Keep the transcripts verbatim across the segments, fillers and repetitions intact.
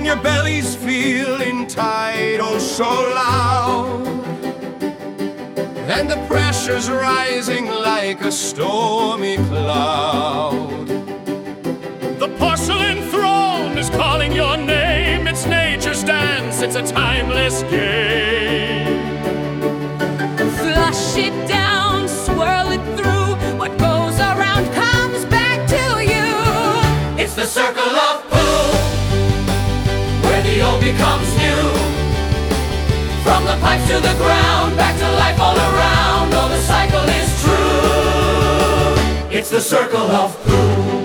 when your belly's feeling tight, oh so loud, and the pressure's rising like a stormy cloud. The porcelain throne is calling your name. It's nature's dance, it's a timeless game. Flush it down, swirl it through. What goes around comes back to you. It's the circle of Pooh, where the old becomes new. From the pipes to the ground, back to life all around. Oh, the cycle is true. It's the circle of Pooh.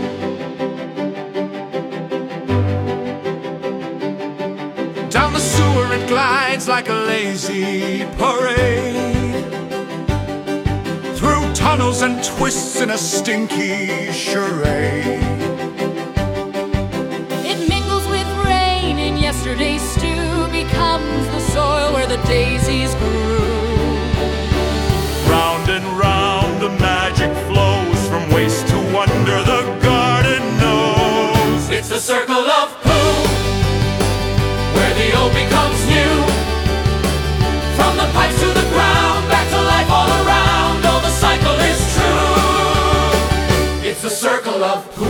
Down the sewer it glides like a lazy parade, through tunnels and twists in a stinky charade. It mingles with rain in yesterday's stew, becomes the soil where the daisies grew. Round and round the magic flows, from waste to wonder the garden knows. It's the circle of Pooh, where the old becomes new. From the pipes to the ground, back to life all around. Oh, the cycle is true. It's the circle of Pooh.